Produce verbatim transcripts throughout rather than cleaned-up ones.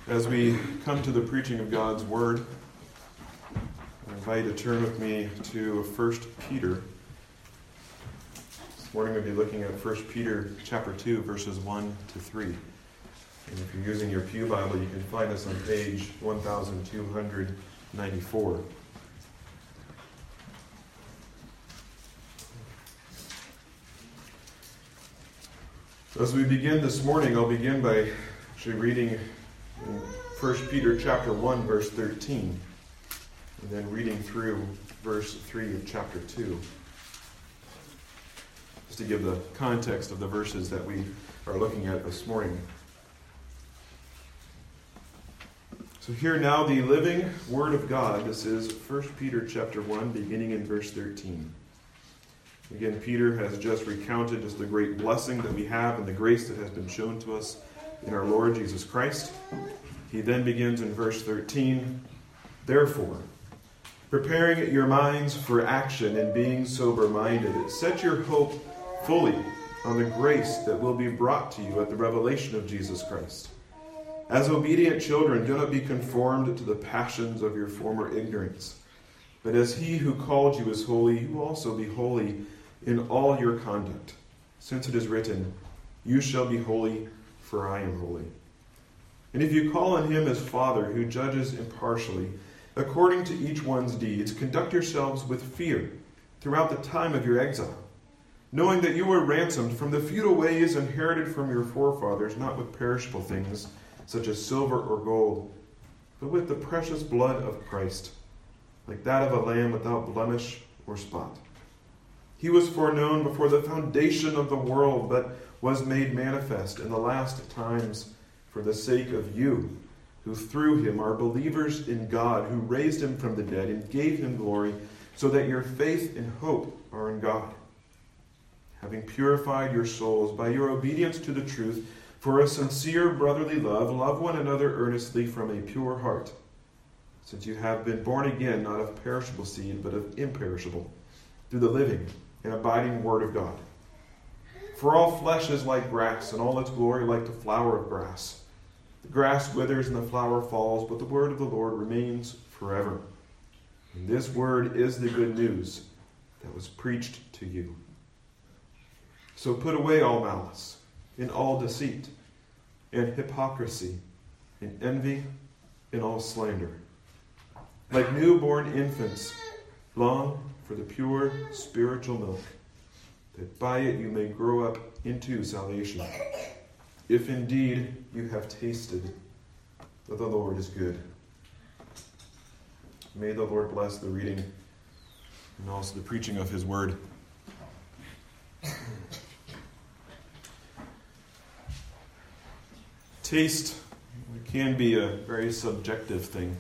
As we come to the preaching of God's Word, I invite you to turn with me to First Peter. This morning we'll be looking at First Peter chapter two, verses one to three. And if you're using your Pew Bible, you can find us on page one thousand two hundred ninety-four. As we begin this morning, I'll begin by actually reading in First Peter chapter one, verse thirteen, and then reading through verse three of chapter two, just to give the context of the verses that we are looking at this morning. So hear now the living Word of God. This is First Peter chapter one, beginning in verse thirteen. Again, Peter has just recounted just the great blessing that we have and the grace that has been shown to us in our Lord Jesus Christ. He then begins in verse thirteen, "Therefore, preparing your minds for action and being sober-minded, set your hope fully on the grace that will be brought to you at the revelation of Jesus Christ. As obedient children, do not be conformed to the passions of your former ignorance, but as he who called you is holy, you also be holy in all your conduct, since it is written, 'You shall be holy, for I am holy.' And if you call on him as Father, who judges impartially, according to each one's deeds, conduct yourselves with fear throughout the time of your exile, knowing that you were ransomed from the futile ways inherited from your forefathers, not with perishable things, such as silver or gold, but with the precious blood of Christ, like that of a lamb without blemish or spot. He was foreknown before the foundation of the world, but was made manifest in the last times for the sake of you, who through him are believers in God, who raised him from the dead and gave him glory, so that your faith and hope are in God. Having purified your souls by your obedience to the truth, for a sincere brotherly love, love one another earnestly from a pure heart, since you have been born again, not of perishable seed, but of imperishable, through the living and abiding word of God. For all flesh is like grass, and all its glory like the flower of grass. The grass withers and the flower falls, but the word of the Lord remains forever. And this word is the good news that was preached to you. So put away all malice, and all deceit, and hypocrisy, and envy, and all slander. Like newborn infants, long for the pure spiritual milk, that by it you may grow up into salvation, if indeed you have tasted that the Lord is good." May the Lord bless the reading and also the preaching of his word. Taste can be a very subjective thing.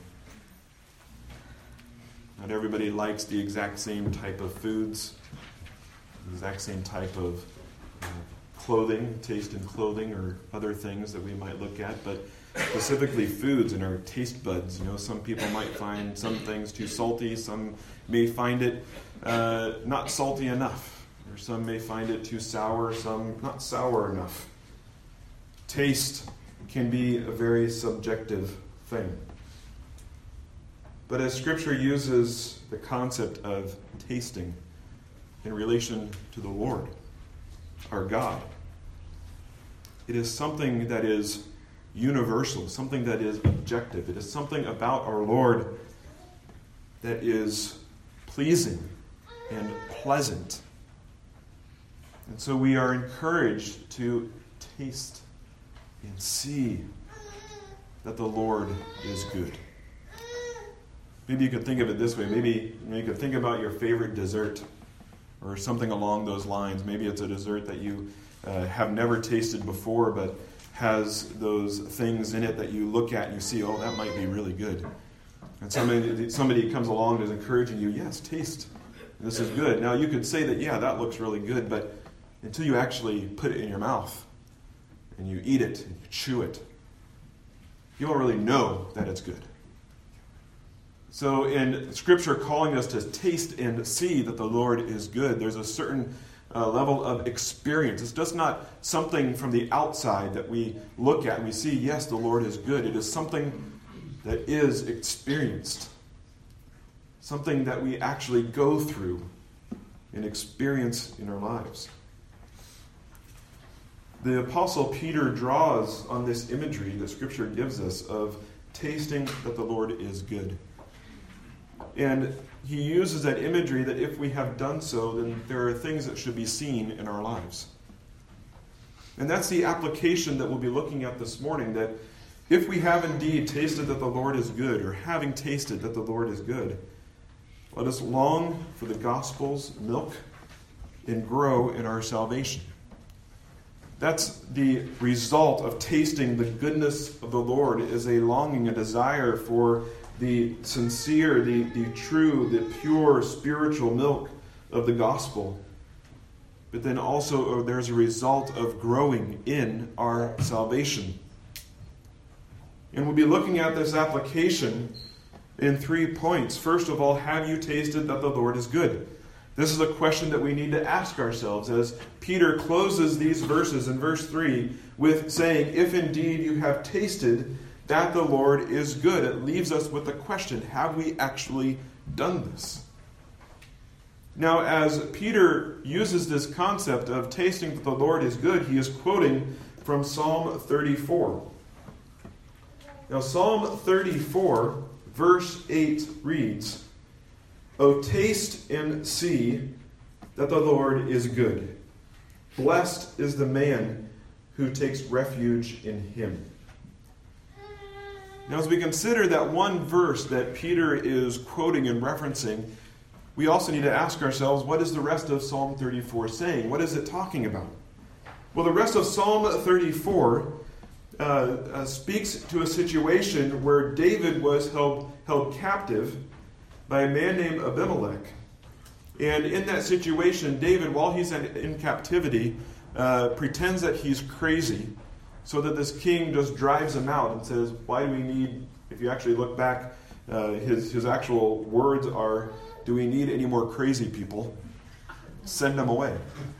Not everybody likes the exact same type of foods, the exact same type of uh, clothing, taste in clothing or other things that we might look at, but specifically foods and our taste buds. You know, some people might find some things too salty, some may find it uh, not salty enough, or some may find it too sour, some not sour enough. Taste can be a very subjective thing. But as Scripture uses the concept of tasting in relation to the Lord, our God, it is something that is universal, something that is objective. It is something about our Lord that is pleasing and pleasant. And so we are encouraged to taste and see that the Lord is good. Maybe you could think of it this way. Maybe you could think about your favorite dessert or something along those lines. Maybe it's a dessert that you uh, have never tasted before, but has those things in it that you look at and you see, oh, that might be really good. And somebody, somebody comes along and is encouraging you, yes, taste. This is good. Now, you could say that, yeah, that looks really good, but until you actually put it in your mouth and you eat it and you chew it, you don't really know that it's good. So in Scripture calling us to taste and see that the Lord is good, there's a certain uh, level of experience. It's just not something from the outside that we look at and we see, yes, the Lord is good. It is something that is experienced. Something that we actually go through and experience in our lives. The Apostle Peter draws on this imagery that Scripture gives us of tasting that the Lord is good. And he uses that imagery that if we have done so, then there are things that should be seen in our lives. And that's the application that we'll be looking at this morning, that if we have indeed tasted that the Lord is good, or having tasted that the Lord is good, let us long for the gospel's milk and grow in our salvation. That's the result of tasting the goodness of the Lord, is a longing, a desire for the sincere, the, the true, the pure spiritual milk of the gospel. But then also there's a result of growing in our salvation. And we'll be looking at this application in three points. First of all, have you tasted that the Lord is good? This is a question that we need to ask ourselves as Peter closes these verses in verse three with saying, if indeed you have tasted that the Lord is good. It leaves us with the question, have we actually done this? Now, as Peter uses this concept of tasting that the Lord is good, he is quoting from Psalm thirty-four. Now, Psalm thirty-four, verse eight reads, O taste and see that the Lord is good. Blessed is the man who takes refuge in him. Now, as we consider that one verse that Peter is quoting and referencing, we also need to ask ourselves, what is the rest of Psalm thirty-four saying? What is it talking about? Well, the rest of Psalm thirty-four uh, uh, speaks to a situation where David was held, held captive by a man named Abimelech. And in that situation, David, while he's in, in captivity, uh, pretends that he's crazy, so that this king just drives him out and says, why do we need, if you actually look back, uh, his, his actual words are, do we need any more crazy people? Send them away.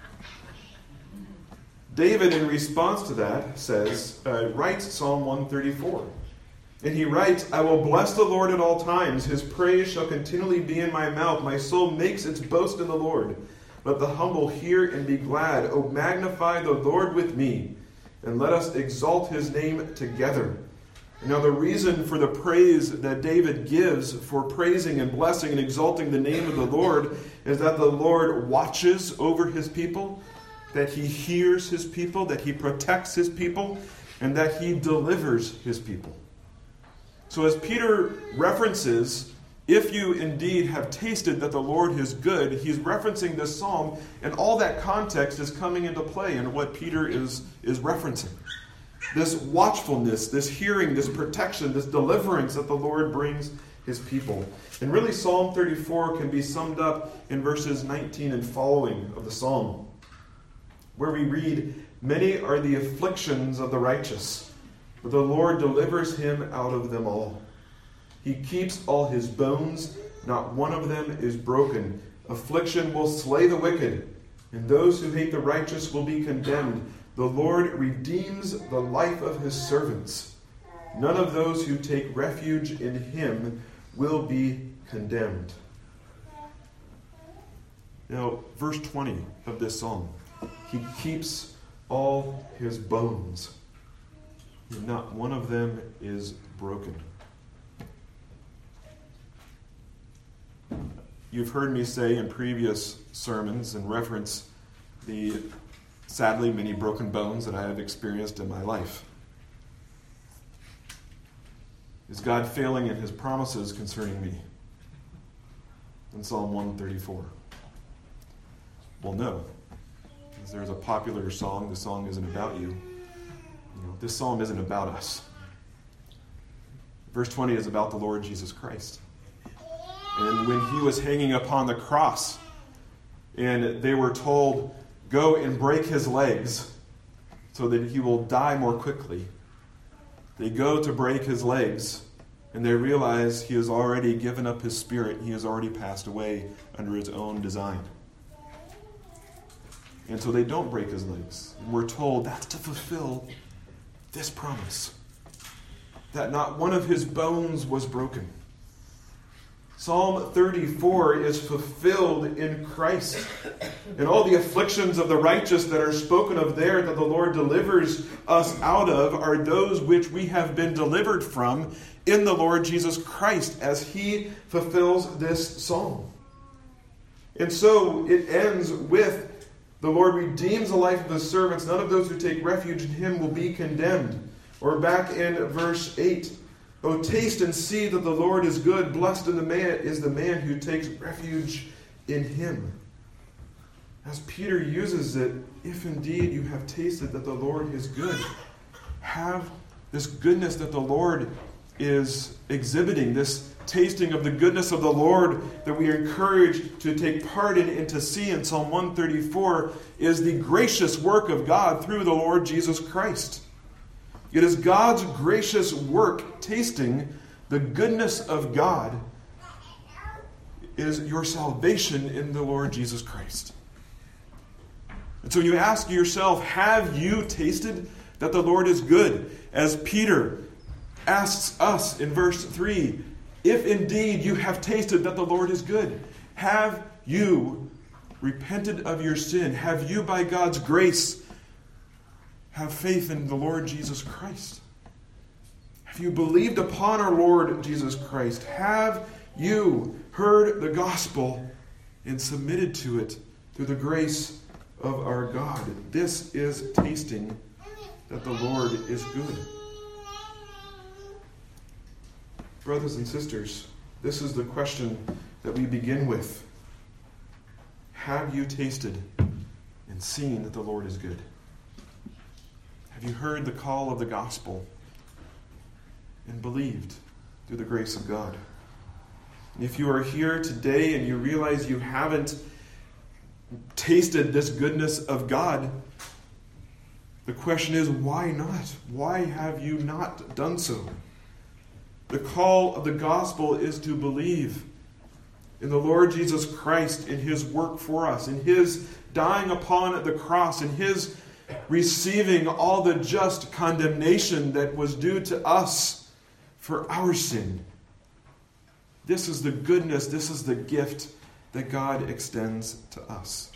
David, in response to that, says, uh, writes Psalm one thirty-four. And he writes, I will bless the Lord at all times. His praise shall continually be in my mouth. My soul makes its boast in the Lord. Let the humble hear and be glad. O magnify the Lord with me, and let us exalt his name together. Now, the reason for the praise that David gives for praising and blessing and exalting the name of the Lord is that the Lord watches over his people, that he hears his people, that he protects his people, and that he delivers his people. So as Peter references, if you indeed have tasted that the Lord is good, he's referencing this psalm, and all that context is coming into play in what Peter is, is referencing. This watchfulness, this hearing, this protection, this deliverance that the Lord brings his people. And really Psalm thirty-four can be summed up in verses nineteen and following of the psalm, where we read, many are the afflictions of the righteous, but the Lord delivers him out of them all. He keeps all his bones, not one of them is broken. Affliction will slay the wicked, and those who hate the righteous will be condemned. The Lord redeems the life of his servants. None of those who take refuge in him will be condemned. Now, verse twenty of this psalm. He keeps all his bones, and not one of them is broken. You've heard me say in previous sermons and reference the sadly many broken bones that I have experienced in my life. Is God failing in his promises concerning me? In Psalm one thirty-four. Well, no. Because there's a popular song. The song isn't about you. You know, this psalm isn't about us. Verse twenty is about the Lord Jesus Christ. And when he was hanging upon the cross, and they were told, go and break his legs so that he will die more quickly. They go to break his legs, and they realize he has already given up his spirit. He has already passed away under his own design. And so they don't break his legs. And we're told that's to fulfill this promise, that not one of his bones was broken. Psalm thirty-four is fulfilled in Christ. And all the afflictions of the righteous that are spoken of there that the Lord delivers us out of are those which we have been delivered from in the Lord Jesus Christ as he fulfills this psalm. And so it ends with the Lord redeems the life of the servants. None of those who take refuge in him will be condemned. Or back in verse eight, "O taste and see that the Lord is good. Blessed is the man, is the man who takes refuge in him." As Peter uses it, if indeed you have tasted that the Lord is good, have this goodness that the Lord is exhibiting, this tasting of the goodness of the Lord that we are encouraged to take part in and to see in Psalm one thirty-four is the gracious work of God through the Lord Jesus Christ. It is God's gracious work tasting the goodness of God is your salvation in the Lord Jesus Christ. And so you ask yourself, have you tasted that the Lord is good? As Peter asks us in verse three, if indeed you have tasted that the Lord is good, have you repented of your sin? Have you, by God's grace, have faith in the Lord Jesus Christ? Have you believed upon our Lord Jesus Christ? Have you heard the gospel and submitted to it through the grace of our God? This is tasting that the Lord is good. Brothers and sisters, this is the question that we begin with. Have you tasted and seen that the Lord is good? Have you heard the call of the gospel and believed through the grace of God? And if you are here today and you realize you haven't tasted this goodness of God, the question is, why not? Why have you not done so? The call of the gospel is to believe in the Lord Jesus Christ, in his work for us, in his dying upon the cross, in his receiving all the just condemnation that was due to us for our sin. This is the goodness, this is the gift that God extends to us.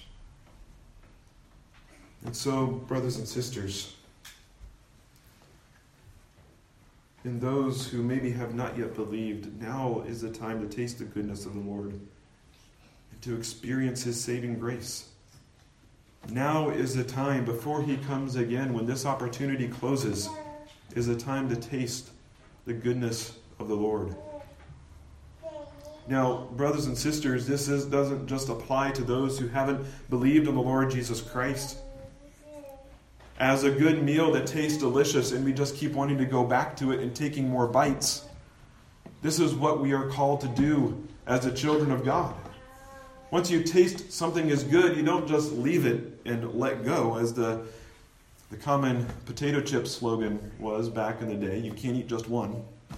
And so, brothers and sisters, in those who maybe have not yet believed, now is the time to taste the goodness of the Lord and to experience his saving grace. Now is the time, before he comes again, when this opportunity closes, is the time to taste the goodness of the Lord. Now, brothers and sisters, this is, doesn't just apply to those who haven't believed in the Lord Jesus Christ. As a good meal that tastes delicious and we just keep wanting to go back to it and taking more bites. This is what we are called to do as the children of God. Once you taste something is good, you don't just leave it and let go, as the, the common potato chip slogan was back in the day. You can't eat just one.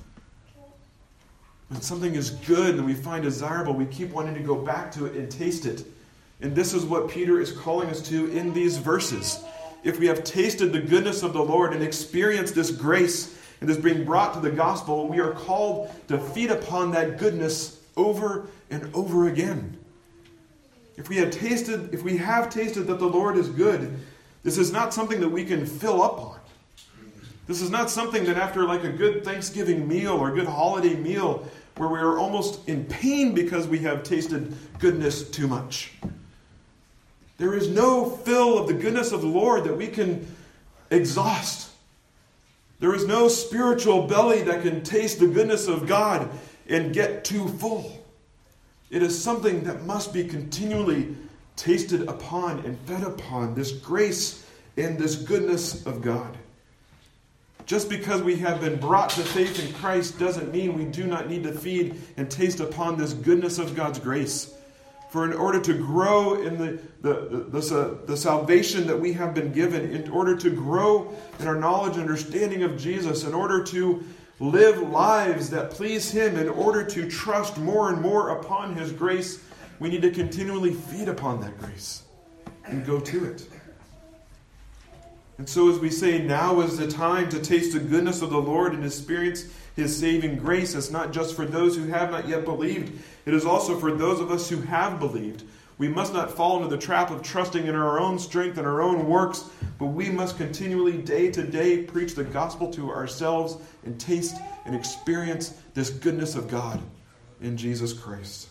When something is good and we find desirable, we keep wanting to go back to it and taste it. And this is what Peter is calling us to in these verses. If we have tasted the goodness of the Lord and experienced this grace and this being brought to the gospel, we are called to feed upon that goodness over and over again. If we have tasted, if we have tasted that the Lord is good, this is not something that we can fill up on. This is not something that after like a good Thanksgiving meal or a good holiday meal where we are almost in pain because we have tasted goodness too much. There is no fill of the goodness of the Lord that we can exhaust. There is no spiritual belly that can taste the goodness of God and get too full. It is something that must be continually tasted upon and fed upon, this grace and this goodness of God. Just because we have been brought to faith in Christ doesn't mean we do not need to feed and taste upon this goodness of God's grace. For in order to grow in the, the, the, the, the salvation that we have been given, in order to grow in our knowledge and understanding of Jesus, in order to live lives that please him, in order to trust more and more upon his grace, we need to continually feed upon that grace. and go to it. And so as we say, now is the time to taste the goodness of the Lord and experience His saving grace. It's not just for those who have not yet believed. It is also for those of us who have believed. We must not fall into the trap of trusting in our own strength and our own works, but we must continually, day to day, preach the gospel to ourselves and taste and experience this goodness of God in Jesus Christ.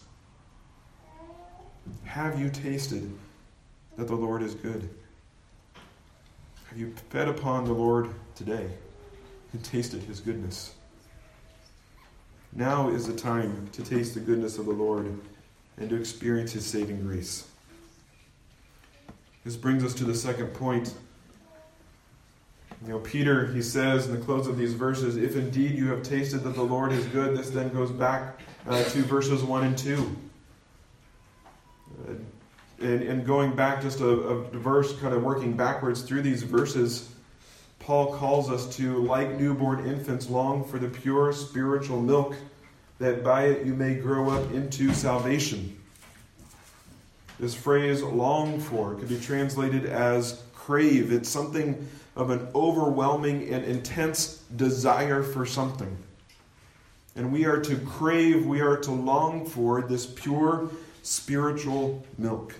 Have you tasted that the Lord is good? Have you fed upon the Lord today and tasted His goodness? Now is the time to taste the goodness of the Lord and to experience His saving grace. This brings us to the second point. You know, Peter, he says in the close of these verses, if indeed you have tasted that the Lord is good, this then goes back uh, to verses one and two. Uh, and, and going back just a, a verse, kind of working backwards through these verses, Paul calls us to, like newborn infants, long for the pure spiritual milk, that by it you may grow up into salvation. This phrase, long for, could be translated as crave. It's something of an overwhelming and intense desire for something. And we are to crave, we are to long for this pure spiritual milk.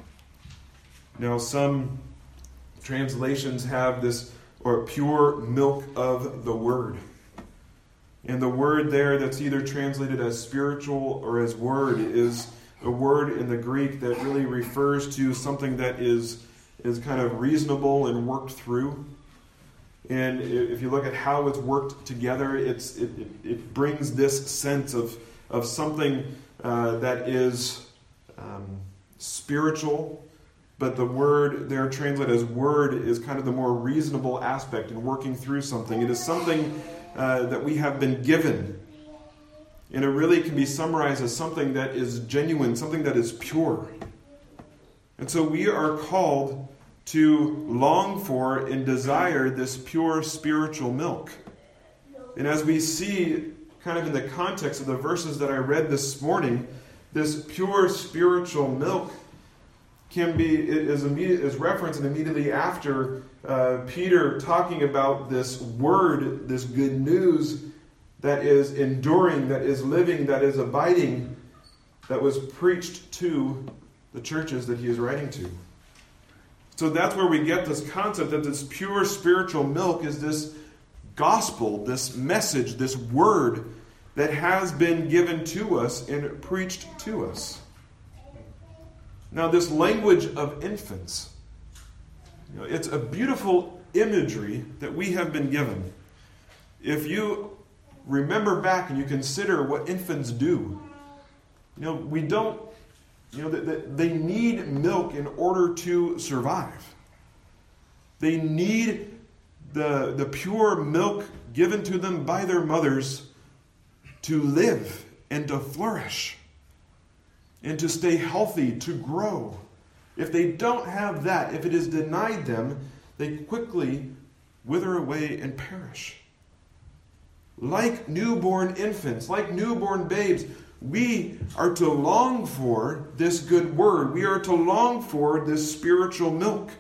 Now, some translations have this, or pure milk of the Word. And the word there that's either translated as spiritual or as word is a word in the Greek that really refers to something that is, is kind of reasonable and worked through. And if you look at how it's worked together, it's, it, it, it brings this sense of, of something uh, that is um, spiritual, but the word there translated as word is kind of the more reasonable aspect in working through something. It is something uh, that we have been given. And it really can be summarized as something that is genuine, something that is pure. And so we are called to long for and desire this pure spiritual milk. And as we see kind of in the context of the verses that I read this morning, this pure spiritual milk can be, it is, immediate, is referenced immediately after uh, Peter talking about this word, this good news that is enduring, that is living, that is abiding, that was preached to the churches that he is writing to. So that's where we get this concept that this pure spiritual milk is this gospel, this message, this word that has been given to us and preached to us. Now, this language of infants, you know, it's a beautiful imagery that we have been given. If you remember back and you consider what infants do, you know, we don't, you know, they, they need milk in order to survive. They need the, the pure milk given to them by their mothers to live and to flourish and to stay healthy, to grow. If they don't have that, if it is denied them, they quickly wither away and perish. Like newborn infants, like newborn babes, we are to long for this good word. We are to long for this spiritual milk.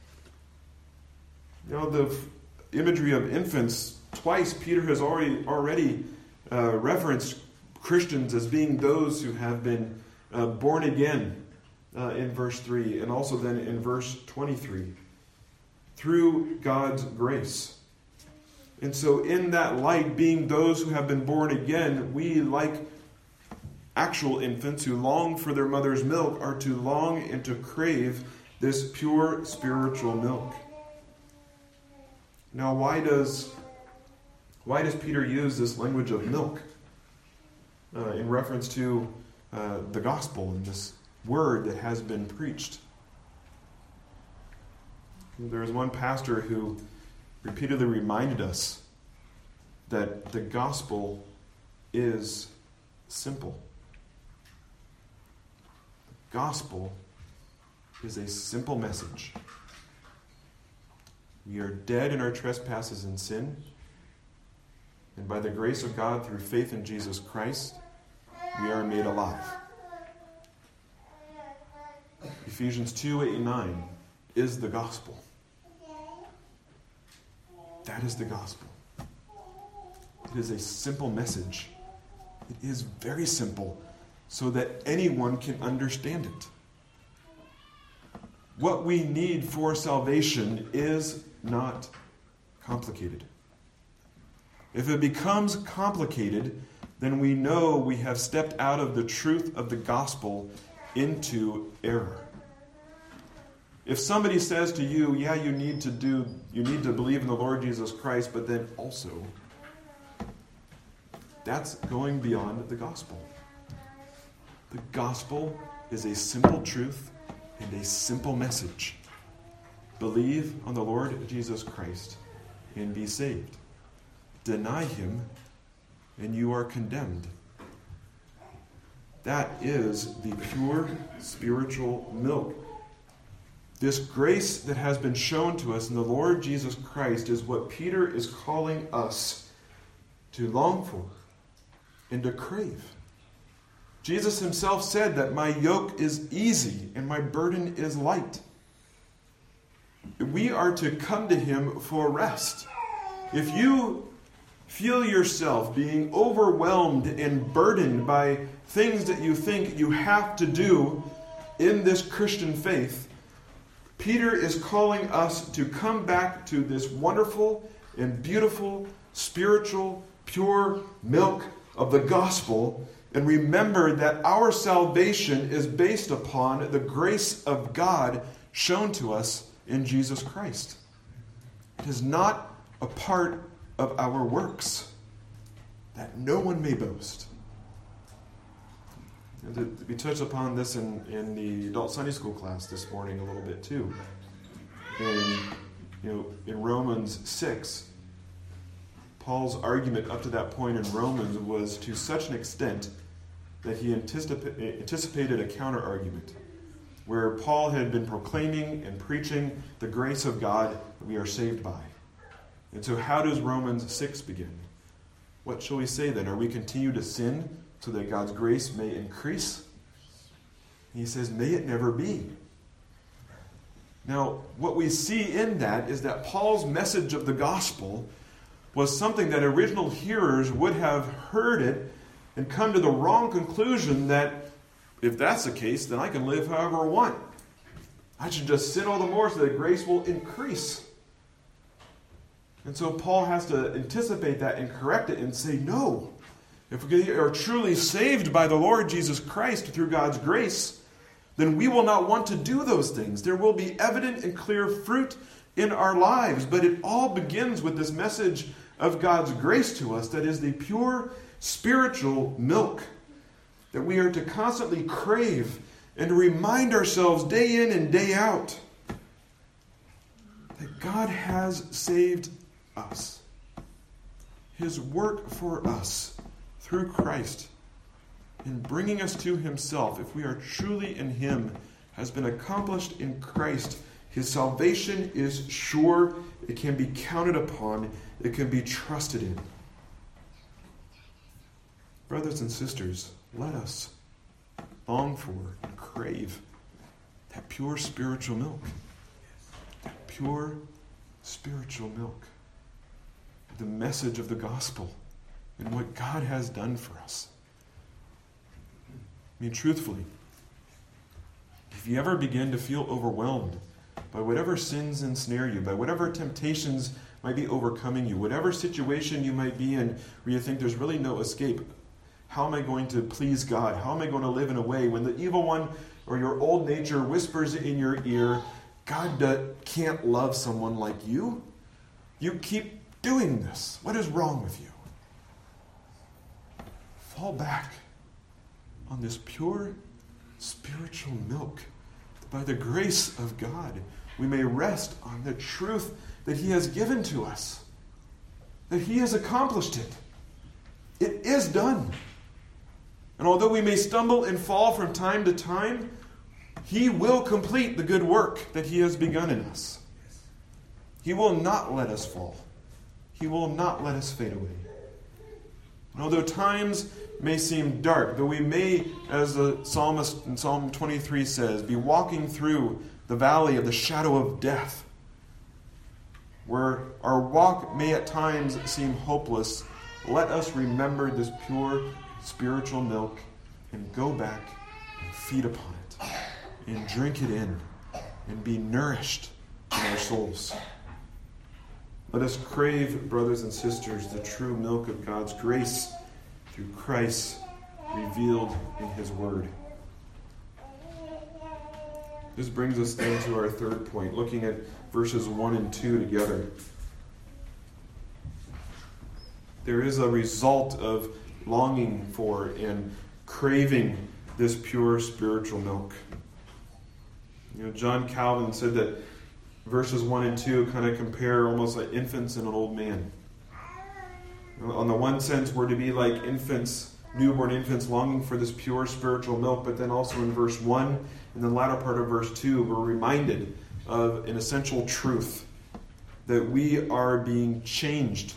You know, the imagery of infants, twice Peter has already, already uh, referenced Christians as being those who have been uh, born again uh, in verse three, and also then in verse twenty-three, through God's grace. And so in that light, being those who have been born again, we, like actual infants who long for their mother's milk, are to long and to crave this pure spiritual milk. Now, why does why does Peter use this language of milk uh, in reference to uh, the gospel and this word that has been preached? There was one pastor who repeatedly reminded us that the gospel is simple. The gospel is a simple message. We are dead in our trespasses and sin, and by the grace of God through faith in Jesus Christ, we are made alive. Ephesians two, eight, and nine is the gospel. That is the gospel. It is a simple message. It is very simple so that anyone can understand it. What we need for salvation is not complicated. If it becomes complicated, then we know we have stepped out of the truth of the gospel into error. If somebody says to you, yeah, you need to do, you need to believe in the Lord Jesus Christ, but then also, that's going beyond the gospel. The gospel is a simple truth and a simple message. Believe on the Lord Jesus Christ and be saved. Deny him and you are condemned. That is the pure spiritual milk. This grace that has been shown to us in the Lord Jesus Christ is what Peter is calling us to long for and to crave. Jesus himself said that my yoke is easy and my burden is light. We are to come to him for rest. If you feel yourself being overwhelmed and burdened by things that you think you have to do in this Christian faith, Peter is calling us to come back to this wonderful and beautiful, spiritual, pure milk of the gospel, and remember that our salvation is based upon the grace of God shown to us in Jesus Christ. It is not a part of our works, that no one may boast. And we touched upon this in, in the adult Sunday school class this morning a little bit too. In, you know, in Romans six, Paul's argument up to that point in Romans was to such an extent that he anticip- anticipated a counter-argument, where Paul had been proclaiming and preaching the grace of God that we are saved by. And so how does Romans six begin? What shall we say then? Are we continue to sin so that God's grace may increase? He says, may it never be. Now, what we see in that is that Paul's message of the gospel was something that original hearers would have heard it and come to the wrong conclusion that if that's the case, then I can live however I want. I should just sin all the more so that grace will increase. And so Paul has to anticipate that and correct it and say, no. If we are truly saved by the Lord Jesus Christ through God's grace, then we will not want to do those things. There will be evident and clear fruit in our lives. But it all begins with this message of God's grace to us that is the pure spiritual milk that we are to constantly crave and to remind ourselves day in and day out that God has saved us. His work for us through Christ in bringing us to himself, if we are truly in him, has been accomplished in Christ. His salvation is sure. It can be counted upon. It can be trusted in. Brothers and sisters, let us long for and crave that pure spiritual milk. That pure spiritual milk. The message of the gospel and what God has done for us. I mean, truthfully, if you ever begin to feel overwhelmed by whatever sins ensnare you, by whatever temptations might be overcoming you, whatever situation you might be in where you think there's really no escape, how am I going to please God? How am I going to live in a way when the evil one or your old nature whispers in your ear, God uh, can't love someone like you? You keep doing this. What is wrong with you? Fall back on this pure spiritual milk. By the grace of God, we may rest on the truth that he has given to us. That he has accomplished it. It is done. And although we may stumble and fall from time to time, he will complete the good work that he has begun in us. He will not let us fall. He will not let us fade away. And although times may seem dark, though we may, as the psalmist in Psalm twenty-three says, be walking through the valley of the shadow of death, where our walk may at times seem hopeless, let us remember this pure spiritual milk and go back and feed upon it and drink it in and be nourished in our souls. Let us crave, brothers and sisters, the true milk of God's grace through Christ revealed in His Word. This brings us then to our third point, looking at verses one and two together. There is a result of longing for and craving this pure spiritual milk. You know, John Calvin said that verses one and two kind of compare almost like infants and an old man. On the one sense, we're to be like infants, newborn infants, longing for this pure spiritual milk, but then also in verse one, in the latter part of verse two, we're reminded of an essential truth, that we are being changed.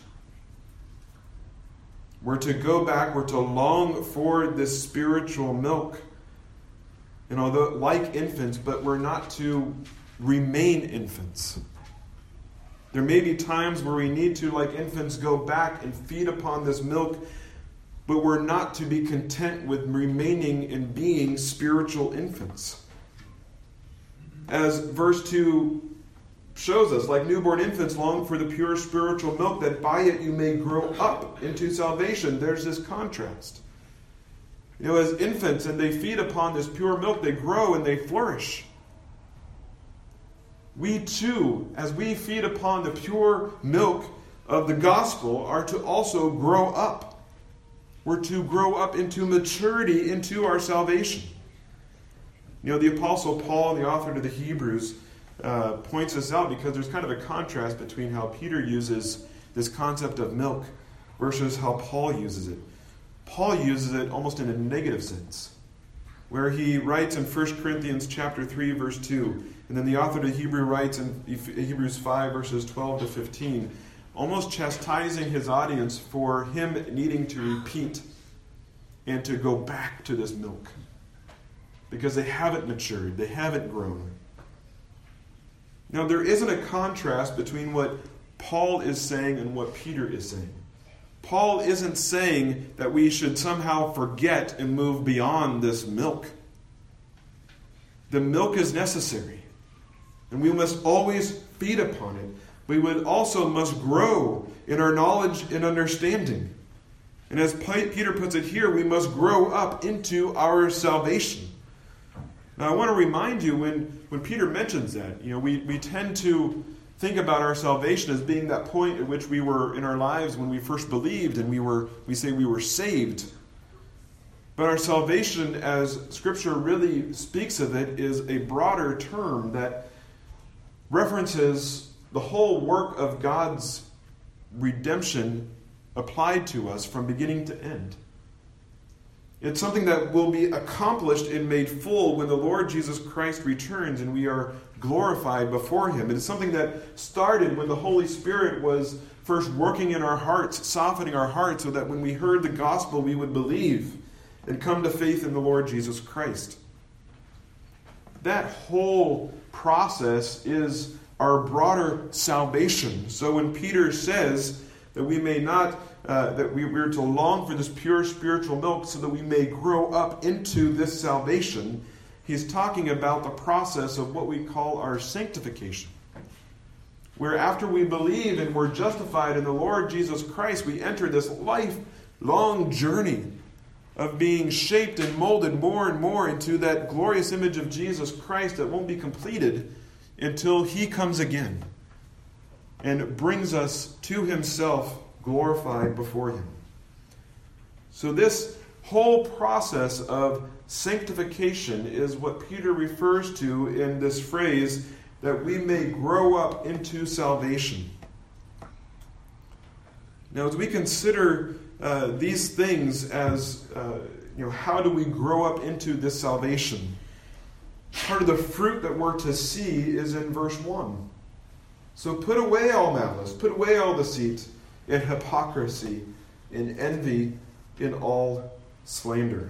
We're to go back, we're to long for this spiritual milk. And although, like infants, but we're not to remain infants. There may be times where we need to, like infants, go back and feed upon this milk, but we're not to be content with remaining and being spiritual infants. As verse two shows us, like newborn infants long for the pure spiritual milk, that by it you may grow up into salvation. There's this contrast. You know, as infants, and they feed upon this pure milk, they grow and they flourish. We too, as we feed upon the pure milk of the gospel, are to also grow up. We're to grow up into maturity, into our salvation. You know, the Apostle Paul, the author to the Hebrews, uh, points this out because there's kind of a contrast between how Peter uses this concept of milk versus how Paul uses it. Paul uses it almost in a negative sense, where he writes in First Corinthians chapter three, verse two, and then the author to Hebrew writes in Hebrews five, verses twelve to fifteen, almost chastising his audience for him needing to repeat and to go back to this milk, because they haven't matured, they haven't grown. Now, there isn't a contrast between what Paul is saying and what Peter is saying. Paul isn't saying that we should somehow forget and move beyond this milk. The milk is necessary, and we must always feed upon it. We would also must grow in our knowledge and understanding. And as Peter puts it here, we must grow up into our salvation. Now, I want to remind you, when, when Peter mentions that, you know, we, we tend to think about our salvation as being that point at which we were in our lives when we first believed, and we were we say we were saved. But our salvation, as Scripture really speaks of it, is a broader term that references the whole work of God's redemption applied to us from beginning to end. It's something that will be accomplished and made full when the Lord Jesus Christ returns and we are glorified before Him. It is something that started when the Holy Spirit was first working in our hearts, softening our hearts, so that when we heard the gospel we would believe and come to faith in the Lord Jesus Christ. That whole process is our broader salvation. So when Peter says that we may not Uh, that we, we're to long for this pure spiritual milk so that we may grow up into this salvation, he's talking about the process of what we call our sanctification. Where after we believe and we're justified in the Lord Jesus Christ, we enter this lifelong journey of being shaped and molded more and more into that glorious image of Jesus Christ that won't be completed until He comes again and brings us to Himself glorified before Him. So this whole process of sanctification is what Peter refers to in this phrase, that we may grow up into salvation. Now, as we consider uh, these things as, uh, you know, how do we grow up into this salvation? Part of the fruit that we're to see is in verse one. So put away all malice, put away all deceit, and hypocrisy, and envy, in all slander.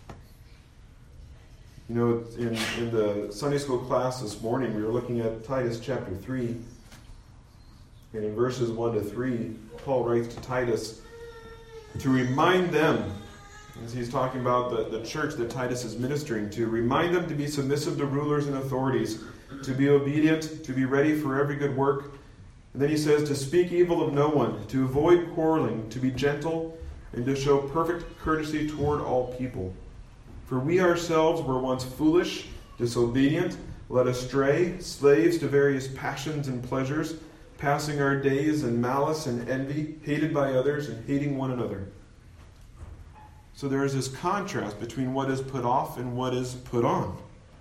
You know, in, in the Sunday school class this morning, we were looking at Titus chapter three. And in verses one to three, Paul writes to Titus to remind them, as he's talking about the, the church that Titus is ministering to, remind them to be submissive to rulers and authorities, to be obedient, to be ready for every good work. And then he says to speak evil of no one, to avoid quarreling, to be gentle, and to show perfect courtesy toward all people. For we ourselves were once foolish, disobedient, led astray, slaves to various passions and pleasures, passing our days in malice and envy, hated by others and hating one another. So there is this contrast between what is put off and what is put on.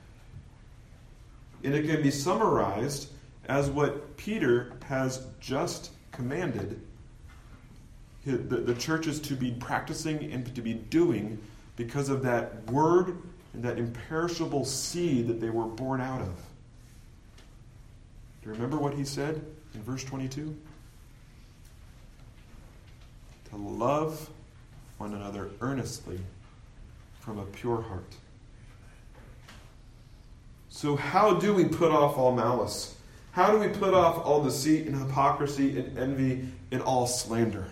And it can be summarized as what Peter has just commanded the, the churches to be practicing and to be doing because of that word and that imperishable seed that they were born out of. Do you remember what he said in verse twenty-two? To love one another earnestly from a pure heart. So how do we put off all malice? How do we put off all deceit and hypocrisy and envy and all slander?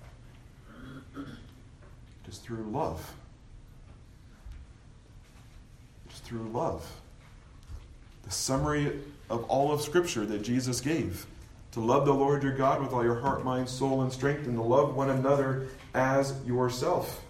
It is through love. It is through love. The summary of all of Scripture that Jesus gave. To love the Lord your God with all your heart, mind, soul, and strength, and to love one another as yourself.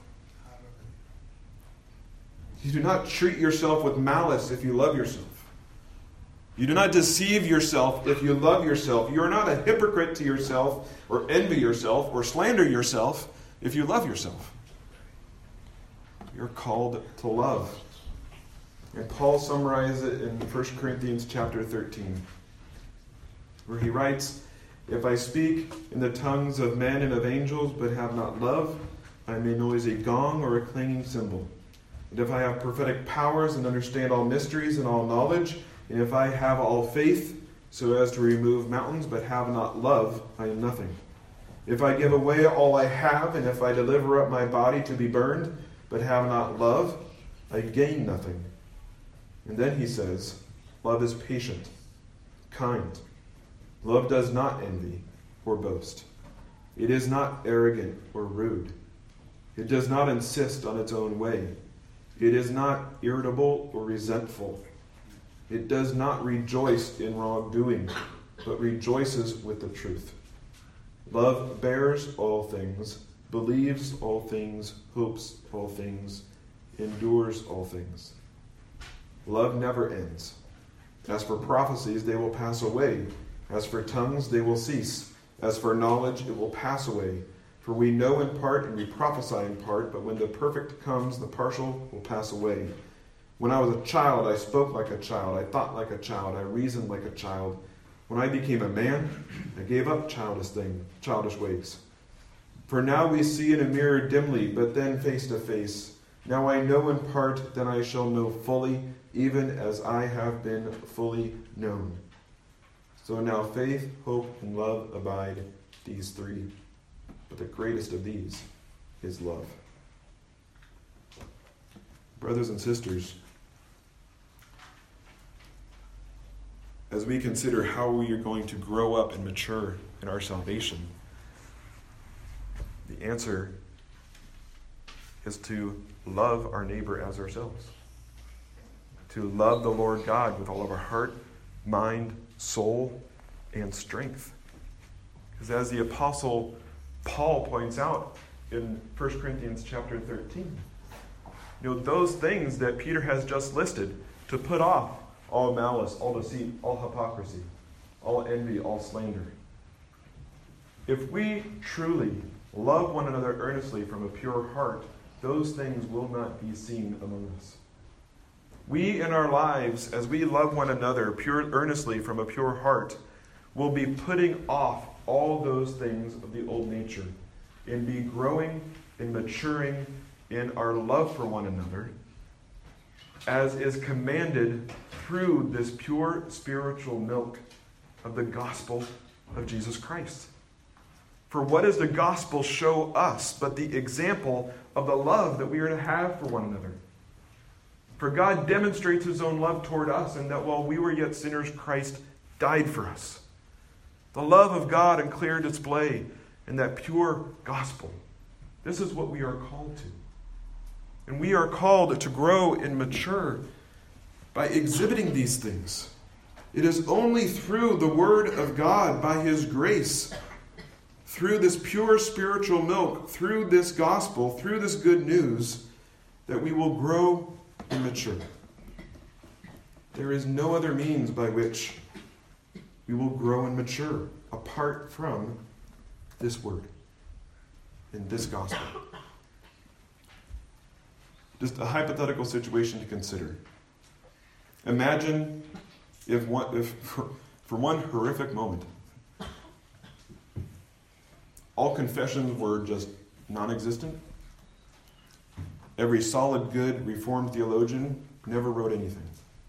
You do not treat yourself with malice if you love yourself. You do not deceive yourself if you love yourself. You are not a hypocrite to yourself or envy yourself or slander yourself if you love yourself. You're called to love. And Paul summarizes it in First Corinthians chapter thirteen, where he writes, if I speak in the tongues of men and of angels but have not love, I am a noisy gong or a clanging cymbal. And if I have prophetic powers and understand all mysteries and all knowledge, and if I have all faith so as to remove mountains but have not love, I am nothing. If I give away all I have, and if I deliver up my body to be burned but have not love, I gain nothing. And then he says, love is patient, kind. Love does not envy or boast. It is not arrogant or rude. It does not insist on its own way. It is not irritable or resentful. It does not rejoice in wrongdoing, but rejoices with the truth. Love bears all things, believes all things, hopes all things, endures all things. Love never ends. As for prophecies, they will pass away. As for tongues, they will cease. As for knowledge, it will pass away. For we know in part and we prophesy in part, but when the perfect comes, the partial will pass away. When I was a child, I spoke like a child. I thought like a child. I reasoned like a child. When I became a man, I gave up childish things, childish ways. For now we see in a mirror dimly, but then face to face. Now I know in part, then I shall know fully, even as I have been fully known. So now faith, hope, and love abide, these three. But the greatest of these is love. Brothers and sisters, as we consider how we are going to grow up and mature in our salvation, the answer is to love our neighbor as ourselves. To love the Lord God with all of our heart, mind, soul, and strength. Because as the Apostle Paul points out in First Corinthians chapter thirteen, you know, those things that Peter has just listed, to put off all malice, all deceit, all hypocrisy, all envy, all slander. If we truly love one another earnestly from a pure heart, those things will not be seen among us. We in our lives, as we love one another pure, earnestly from a pure heart, will be putting off all those things of the old nature and be growing and maturing in our love for one another, as is commanded through this pure spiritual milk of the gospel of Jesus Christ. For what does the gospel show us but the example of the love that we are to have for one another? For God demonstrates his own love toward us, and that while we were yet sinners, Christ died for us. The love of God in clear display in that pure gospel. This is what we are called to. And we are called to grow and mature by exhibiting these things. It is only through the Word of God, by his grace, through this pure spiritual milk, through this gospel, through this good news, that we will grow and mature. There is no other means by which we will grow and mature apart from this word and this gospel. Just a hypothetical situation to consider. Imagine if, one, if for, for one horrific moment, all confessions were just non-existent. Every solid, good, Reformed theologian never wrote anything.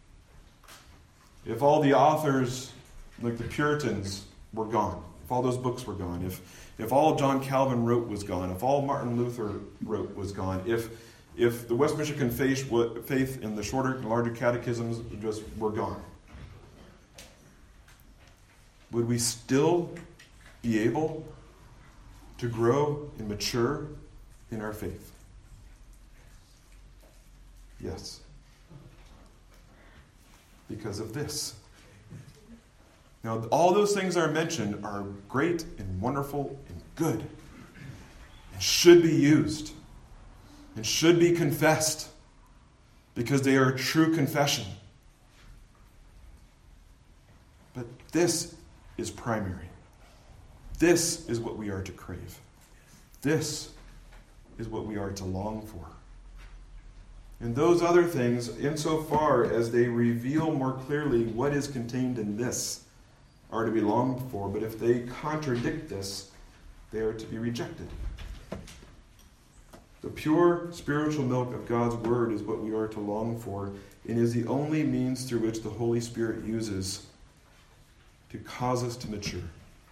If all the authors, like the Puritans, were gone, if all those books were gone, if if all John Calvin wrote was gone, if all Martin Luther wrote was gone, if if the Westminster Faith, faith and the shorter and larger catechisms just were gone, would we still be able to grow and mature in our faith? Yes. Because of this. Now, all those things that are mentioned are great and wonderful and good and should be used and should be confessed because they are a true confession. But this is primary. This is what we are to crave. This is what we are to long for. And those other things, insofar as they reveal more clearly what is contained in this, are to be longed for. But if they contradict this, they are to be rejected. The pure spiritual milk of God's Word is what we are to long for, and is the only means through which the Holy Spirit uses to cause us to mature.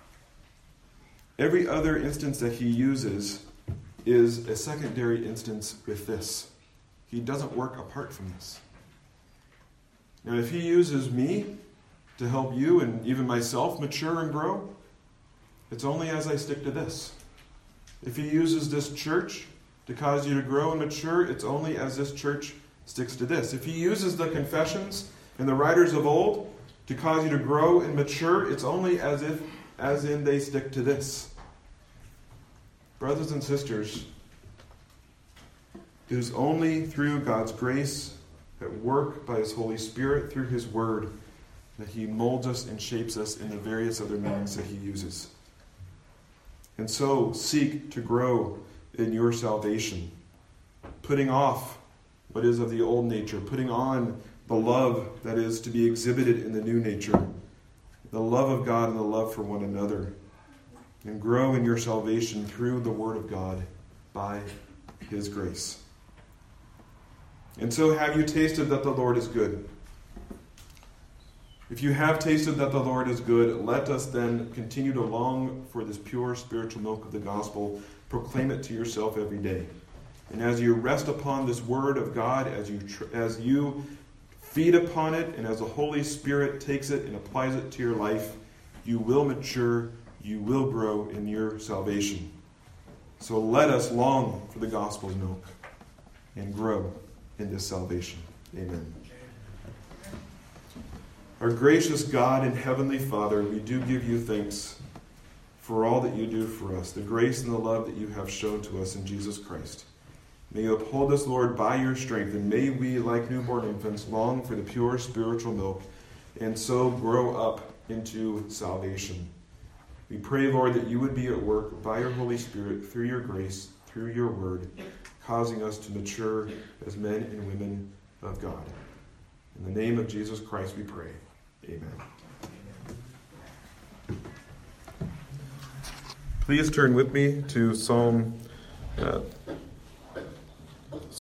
Every other instance that he uses is a secondary instance with this. He doesn't work apart from this. Now, if he uses me to help you and even myself mature and grow, it's only as I stick to this. If he uses this church to cause you to grow and mature, it's only as this church sticks to this. If he uses the confessions and the writers of old to cause you to grow and mature, it's only as if, as in they stick to this. Brothers and sisters, it is only through God's grace at work by his Holy Spirit, through his word, that he molds us and shapes us in the various other means that he uses. And so, seek to grow in your salvation, putting off what is of the old nature, putting on the love that is to be exhibited in the new nature, the love of God and the love for one another, and grow in your salvation through the word of God by his grace. And so have you tasted that the Lord is good? If you have tasted that the Lord is good, let us then continue to long for this pure spiritual milk of the gospel. Proclaim it to yourself every day. And as you rest upon this word of God, as you tr- as you feed upon it, and as the Holy Spirit takes it and applies it to your life, you will mature, you will grow in your salvation. So let us long for the gospel's milk and grow in this salvation. Amen. Our gracious God and Heavenly Father, we do give you thanks for all that you do for us, the grace and the love that you have shown to us in Jesus Christ. May you uphold us, Lord, by your strength, and may we, like newborn infants, long for the pure spiritual milk, and so grow up into salvation. We pray, Lord, that you would be at work by your Holy Spirit, through your grace, through your word, causing us to mature as men and women of God. In the name of Jesus Christ we pray. Amen. Please turn with me to Psalm uh,